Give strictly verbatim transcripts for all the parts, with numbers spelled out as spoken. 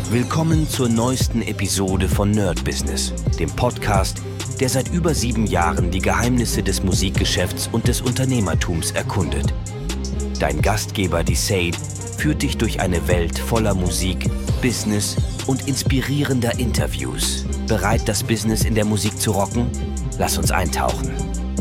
Willkommen zur neuesten Episode von Nerd Business, dem Podcast, der seit über sieben Jahren die Geheimnisse des Musikgeschäfts und des Unternehmertums erkundet. Dein Gastgeber Desaid führt dich durch eine Welt voller Musik, Business und inspirierender Interviews. Bereit, das Business in der Musik zu rocken? Lass uns eintauchen.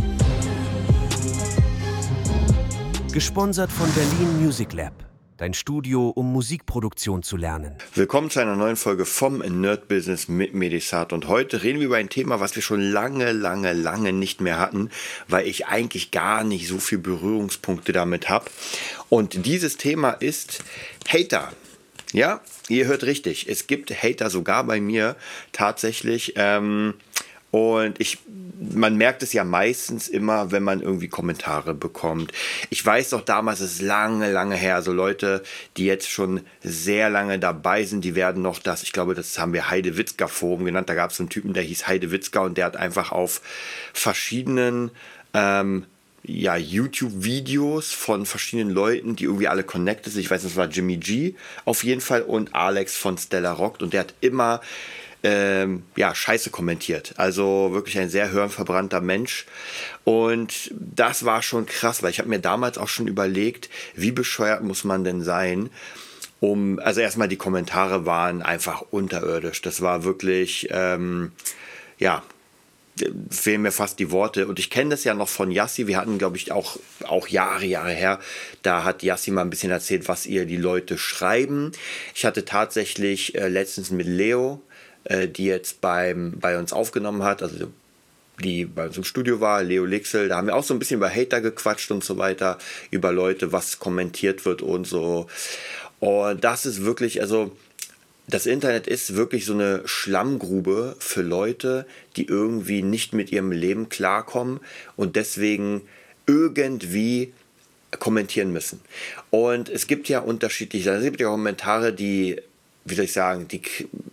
Gesponsert von Berlin Music Lab. Dein Studio, um Musikproduktion zu lernen. Willkommen zu einer neuen Folge vom Nerd Business mit Medisat. Und heute reden wir über ein Thema, was wir schon lange, lange, lange nicht mehr hatten, weil ich eigentlich gar nicht so viele Berührungspunkte damit habe. Und dieses Thema ist Hater. Ja, ihr hört richtig. Es gibt Hater sogar bei mir tatsächlich. Ähm, Und ich, man merkt es ja meistens immer, wenn man irgendwie Kommentare bekommt. Ich weiß doch damals, es ist lange, lange her, so Leute, die jetzt schon sehr lange dabei sind, die werden noch das, ich glaube, das haben wir Heidewitzka-Forum genannt, da gab es einen Typen, der hieß Heidewitzka und der hat einfach auf verschiedenen ähm, ja, YouTube-Videos von verschiedenen Leuten, die irgendwie alle connected sind, ich weiß, das war Jimmy G auf jeden Fall und Alex von Stella Rockt und der hat immer Ähm, ja, Scheiße kommentiert. Also wirklich ein sehr hirnverbrannter Mensch. Und das war schon krass, weil ich habe mir damals auch schon überlegt, wie bescheuert muss man denn sein, um, also erstmal die Kommentare waren einfach unterirdisch. Das war wirklich, ähm, ja, fehlen mir fast die Worte. Und ich kenne das ja noch von Yassi. Wir hatten, glaube ich, auch, auch Jahre, Jahre her, da hat Yassi mal ein bisschen erzählt, was ihr die Leute schreiben. Ich hatte tatsächlich äh, letztens mit Leo, die jetzt beim, bei uns aufgenommen hat, also die bei uns im Studio war, Leo Lixel, da haben wir auch so ein bisschen über Hater gequatscht und so weiter, über Leute, was kommentiert wird und so. Und das ist wirklich, also das Internet ist wirklich so eine Schlammgrube für Leute, die irgendwie nicht mit ihrem Leben klarkommen und deswegen irgendwie kommentieren müssen. Und es gibt ja unterschiedliche, es gibt ja Kommentare, die, wie soll ich sagen, die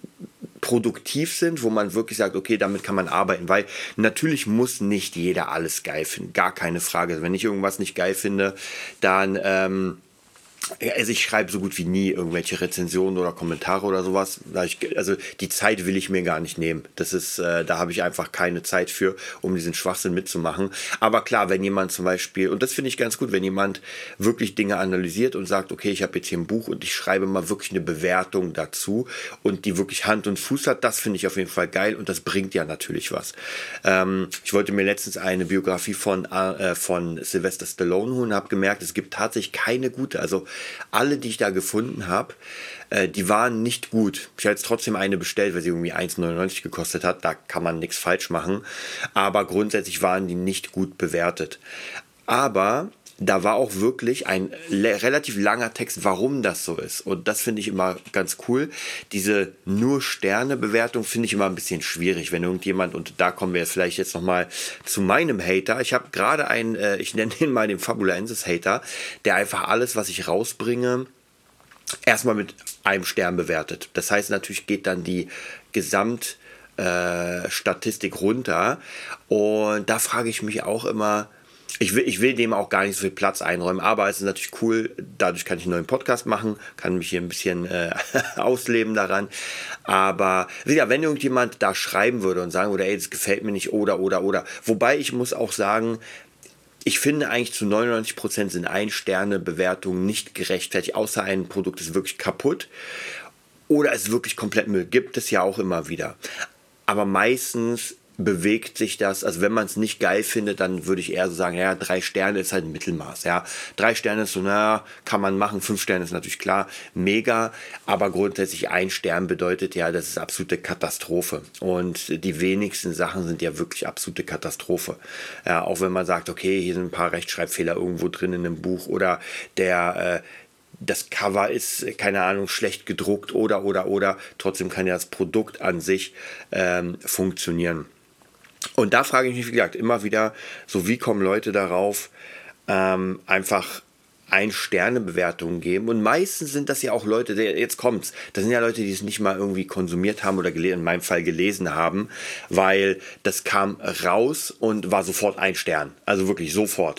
produktiv sind, wo man wirklich sagt, okay, damit kann man arbeiten, weil natürlich muss nicht jeder alles geil finden, gar keine Frage. Wenn ich irgendwas nicht geil finde, dann ähm, also ich schreibe so gut wie nie irgendwelche Rezensionen oder Kommentare oder sowas. Also die Zeit will ich mir gar nicht nehmen. Das ist, äh, da habe ich einfach keine Zeit für, um diesen Schwachsinn mitzumachen. Aber klar, wenn jemand zum Beispiel, und das finde ich ganz gut, wenn jemand wirklich Dinge analysiert und sagt, okay, ich habe jetzt hier ein Buch und ich schreibe mal wirklich eine Bewertung dazu und die wirklich Hand und Fuß hat, das finde ich auf jeden Fall geil und das bringt ja natürlich was. Ähm, ich wollte mir letztens eine Biografie von, äh, von Sylvester Stallone holen und habe gemerkt, es gibt tatsächlich keine gute, also alle, die ich da gefunden habe, äh, die waren nicht gut. Ich habe jetzt trotzdem eine bestellt, weil sie irgendwie eins neunundneunzig gekostet hat. Da kann man nichts falsch machen. Aber grundsätzlich waren die nicht gut bewertet. Aber da war auch wirklich ein le- relativ langer Text, warum das so ist. Und das finde ich immer ganz cool. Diese nur Sterne-Bewertung finde ich immer ein bisschen schwierig, wenn irgendjemand, und da kommen wir jetzt vielleicht jetzt nochmal zu meinem Hater. Ich habe gerade einen, äh, ich nenne ihn mal den Fabulensis-Hater, der einfach alles, was ich rausbringe, erstmal mit einem Stern bewertet. Das heißt, natürlich geht dann die Gesamtstatistik äh, runter. Und da frage ich mich auch immer, Ich will, ich will dem auch gar nicht so viel Platz einräumen, aber es ist natürlich cool, dadurch kann ich einen neuen Podcast machen, kann mich hier ein bisschen äh, ausleben daran, aber ja, wenn irgendjemand da schreiben würde und sagen würde, ey, das gefällt mir nicht oder, oder, oder, wobei ich muss auch sagen, ich finde eigentlich zu neunundneunzig Prozent sind Ein-Sterne-Bewertungen nicht gerechtfertigt, außer ein Produkt ist wirklich kaputt oder es ist wirklich komplett Müll, gibt es ja auch immer wieder, aber meistens bewegt sich das, also wenn man es nicht geil findet, dann würde ich eher so sagen, ja, drei Sterne ist halt ein Mittelmaß, ja, drei Sterne ist so, na, kann man machen, fünf Sterne ist natürlich klar, mega, aber grundsätzlich ein Stern bedeutet ja, das ist absolute Katastrophe und die wenigsten Sachen sind ja wirklich absolute Katastrophe, ja, auch wenn man sagt, okay, hier sind ein paar Rechtschreibfehler irgendwo drin in einem Buch oder der, äh, das Cover ist, keine Ahnung, schlecht gedruckt oder, oder, oder, trotzdem kann ja das Produkt an sich ähm, funktionieren. Und da frage ich mich, wie gesagt, immer wieder, so wie kommen Leute darauf, ähm, einfach Ein-Sterne-Bewertungen geben. Und meistens sind das ja auch Leute, jetzt kommt's, das sind ja Leute, die es nicht mal irgendwie konsumiert haben oder in meinem Fall gelesen haben, weil das kam raus und war sofort ein Stern. Also wirklich sofort.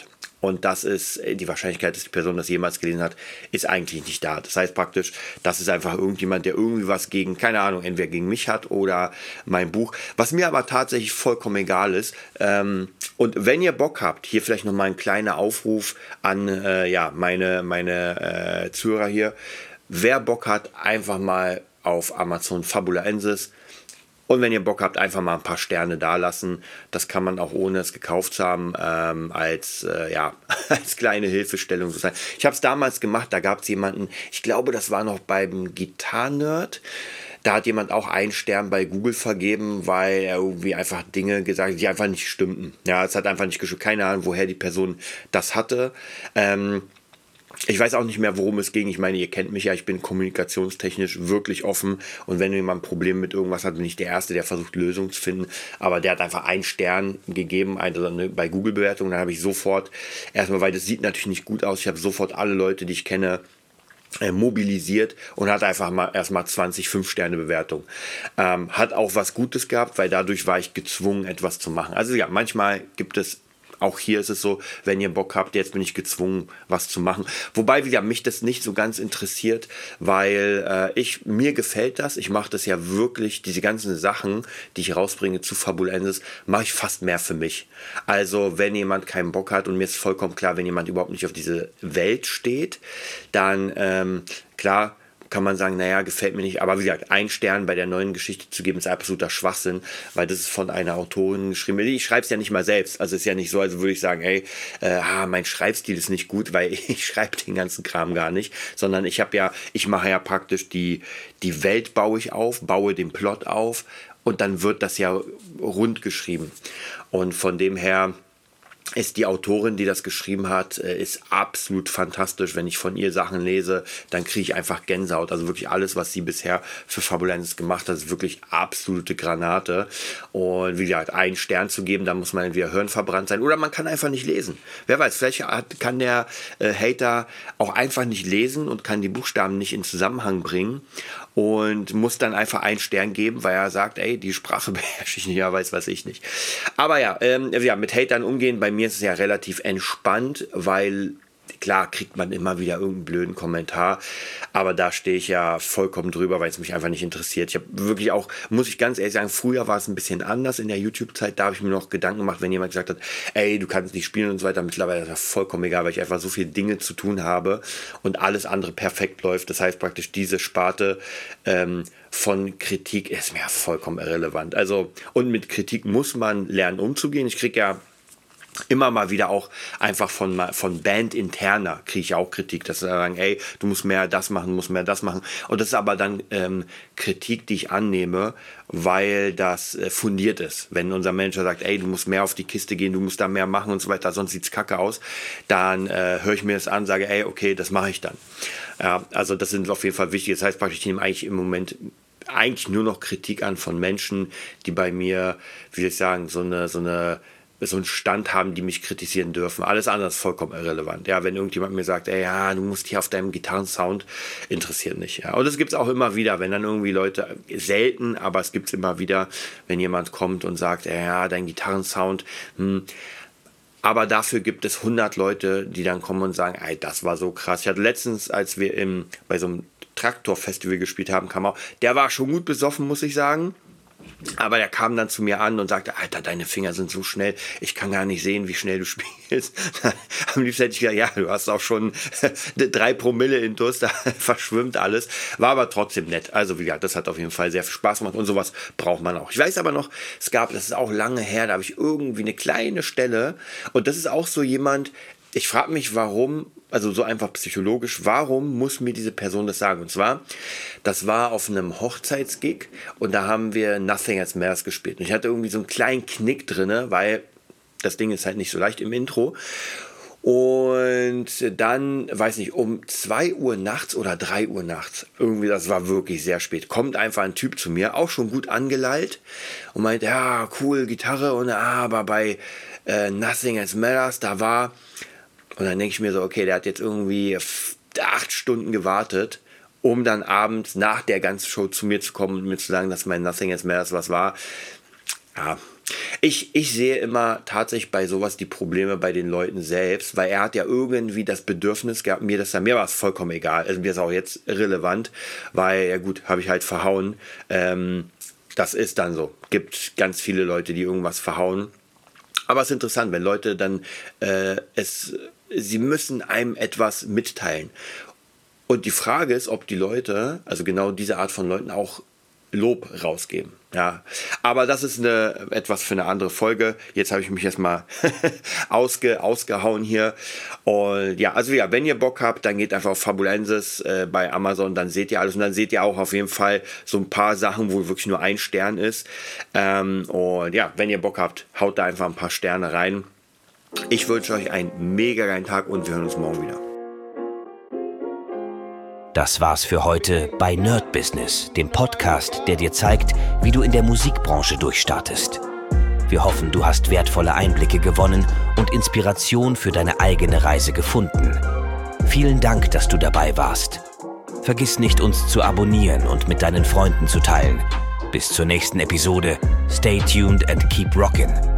Und das ist, die Wahrscheinlichkeit, dass die Person das jemals gelesen hat, ist eigentlich nicht da. Das heißt praktisch, das ist einfach irgendjemand, der irgendwie was gegen, keine Ahnung, entweder gegen mich hat oder mein Buch. Was mir aber tatsächlich vollkommen egal ist. Ähm, und wenn ihr Bock habt, hier vielleicht nochmal ein kleiner Aufruf an äh, ja, meine, meine äh, Zuhörer hier. Wer Bock hat, einfach mal auf Amazon Fabulaensis. Und wenn ihr Bock habt, einfach mal ein paar Sterne dalassen. Das kann man auch ohne es gekauft zu haben, ähm, als, äh, ja, als kleine Hilfestellung sozusagen. Ich habe es damals gemacht, da gab es jemanden, ich glaube, das war noch beim Gitarrenerd. Da hat jemand auch einen Stern bei Google vergeben, weil er irgendwie einfach Dinge gesagt hat, die einfach nicht stimmten. Ja, es hat einfach nicht gestimmt. Keine Ahnung, woher die Person das hatte. Ähm, Ich weiß auch nicht mehr, worum es ging. Ich meine, ihr kennt mich ja, ich bin kommunikationstechnisch wirklich offen. Und wenn jemand ein Problem mit irgendwas hat, bin ich der Erste, der versucht, Lösungen zu finden. Aber der hat einfach einen Stern gegeben, also bei Google-Bewertungen. Dann habe ich sofort, erstmal, weil das sieht natürlich nicht gut aus, ich habe sofort alle Leute, die ich kenne, äh, mobilisiert und hat einfach mal erstmal zwanzig fünf-Sterne-Bewertungen. Ähm, hat auch was Gutes gehabt, weil dadurch war ich gezwungen, etwas zu machen. Also ja, manchmal gibt es, auch hier ist es so, wenn ihr Bock habt, jetzt bin ich gezwungen, was zu machen. Wobei, wie gesagt, mich das nicht so ganz interessiert, weil äh, ich, mir gefällt das. Ich mache das ja wirklich, diese ganzen Sachen, die ich rausbringe zu Fabulaensis, mache ich fast mehr für mich. Also, wenn jemand keinen Bock hat, und mir ist vollkommen klar, wenn jemand überhaupt nicht auf diese Welt steht, dann, ähm, klar, kann man sagen, naja, gefällt mir nicht. Aber wie gesagt, ein Stern bei der neuen Geschichte zu geben, ist absoluter Schwachsinn, weil das ist von einer Autorin geschrieben. Ich schreibe es ja nicht mal selbst. Also es ist ja nicht so, als würde ich sagen, ey, äh, ah, mein Schreibstil ist nicht gut, weil ich schreibe den ganzen Kram gar nicht. Sondern ich habe ja, ich mache ja praktisch die, die Welt baue ich auf, baue den Plot auf und dann wird das ja rund geschrieben. Und von dem her ist die Autorin, die das geschrieben hat, ist absolut fantastisch. Wenn ich von ihr Sachen lese, dann kriege ich einfach Gänsehaut. Also wirklich alles, was sie bisher für Fabulaensis gemacht hat, ist wirklich absolute Granate. Und wie gesagt, einen Stern zu geben, da muss man entweder hirnverbrannt sein oder man kann einfach nicht lesen. Wer weiß, vielleicht hat, kann der äh, Hater auch einfach nicht lesen und kann die Buchstaben nicht in Zusammenhang bringen und muss dann einfach einen Stern geben, weil er sagt, ey, die Sprache beherrsche ich nicht, ja, weiß was ich nicht. Aber ja, ähm, ja, mit Hatern umgehen, bei mir ist es ja relativ entspannt, weil klar kriegt man immer wieder irgendeinen blöden Kommentar, aber da stehe ich ja vollkommen drüber, weil es mich einfach nicht interessiert. Ich habe wirklich auch, muss ich ganz ehrlich sagen, früher war es ein bisschen anders in der YouTube-Zeit, da habe ich mir noch Gedanken gemacht, wenn jemand gesagt hat, ey, du kannst nicht spielen und so weiter. Mittlerweile ist das vollkommen egal, weil ich einfach so viele Dinge zu tun habe und alles andere perfekt läuft. Das heißt praktisch, diese Sparte ähm, von Kritik ist mir vollkommen irrelevant. Also, und mit Kritik muss man lernen umzugehen. Ich kriege ja immer mal wieder auch einfach von, von Band interner kriege ich auch Kritik, dass sie sagen, ey, du musst mehr das machen, du musst mehr das machen. Und das ist aber dann ähm, Kritik, die ich annehme, weil das äh, fundiert ist. Wenn unser Manager sagt, ey, du musst mehr auf die Kiste gehen, du musst da mehr machen und so weiter, sonst sieht's kacke aus, dann äh, höre ich mir das an, sage, ey, okay, das mache ich dann. Ja, also das sind auf jeden Fall wichtig. Das heißt praktisch, ich nehme eigentlich im Moment eigentlich nur noch Kritik an von Menschen, die bei mir, wie soll ich sagen, so eine, so eine so einen Stand haben, die mich kritisieren dürfen. Alles andere ist vollkommen irrelevant. Ja, wenn irgendjemand mir sagt, ey, ja, du musst hier auf deinem Gitarrensound, interessiert nicht. Ja. Und das gibt es auch immer wieder, wenn dann irgendwie Leute, selten, aber es gibt es immer wieder, wenn jemand kommt und sagt, ey, ja, dein Gitarrensound, hm. Aber dafür gibt es hundert Leute, die dann kommen und sagen, ey, das war so krass. Ich hatte letztens, als wir im, bei so einem Traktor-Festival gespielt haben, kam auch, der war schon gut besoffen, muss ich sagen. Aber der kam dann zu mir an und sagte, Alter, deine Finger sind so schnell, ich kann gar nicht sehen, wie schnell du spielst. Am liebsten hätte ich gesagt, ja, du hast auch schon drei Promille in Durst, da verschwimmt alles. War aber trotzdem nett. Also wie gesagt, das hat auf jeden Fall sehr viel Spaß gemacht und sowas braucht man auch. Ich weiß aber noch, es gab, das ist auch lange her, da habe ich irgendwie eine kleine Stelle und das ist auch so jemand, ich frage mich, warum, also so einfach psychologisch, warum muss mir diese Person das sagen? Und zwar, das war auf einem Hochzeitsgig und da haben wir Nothing Else Matters gespielt. Und ich hatte irgendwie so einen kleinen Knick drin, weil das Ding ist halt nicht so leicht im Intro. Und dann, weiß nicht, um zwei Uhr nachts oder drei Uhr nachts, irgendwie, das war wirklich sehr spät, kommt einfach ein Typ zu mir, auch schon gut angeleilt und meint, ja, cool, Gitarre und ah, aber bei äh, Nothing Else Matters, da war... Und dann denke ich mir so, okay, der hat jetzt irgendwie acht Stunden gewartet, um dann abends nach der ganzen Show zu mir zu kommen und mir zu sagen, dass mein Nothing Else Matters was war. Ja, Ich, ich sehe immer tatsächlich bei sowas die Probleme bei den Leuten selbst, weil er hat ja irgendwie das Bedürfnis gehabt, mir das dann, mir war es vollkommen egal, also mir ist auch jetzt irrelevant, weil, ja gut, habe ich halt verhauen, ähm, das ist dann so, gibt ganz viele Leute, die irgendwas verhauen, aber es ist interessant, wenn Leute dann, äh, es, sie müssen einem etwas mitteilen und die Frage ist, ob die Leute, also genau diese Art von Leuten auch Lob rausgeben. Ja, aber das ist eine, etwas für eine andere Folge. Jetzt habe ich mich erstmal ausge, ausgehauen hier. Und ja, also ja, wenn ihr Bock habt, dann geht einfach auf Fabulensis äh, bei Amazon, dann seht ihr alles und dann seht ihr auch auf jeden Fall so ein paar Sachen, wo wirklich nur ein Stern ist. Ähm, und ja, wenn ihr Bock habt, haut da einfach ein paar Sterne rein. Ich wünsche euch einen mega geilen Tag und wir hören uns morgen wieder. Das war's für heute bei Nerd Business, dem Podcast, der dir zeigt, wie du in der Musikbranche durchstartest. Wir hoffen, du hast wertvolle Einblicke gewonnen und Inspiration für deine eigene Reise gefunden. Vielen Dank, dass du dabei warst. Vergiss nicht, uns zu abonnieren und mit deinen Freunden zu teilen. Bis zur nächsten Episode. Stay tuned and keep rockin'.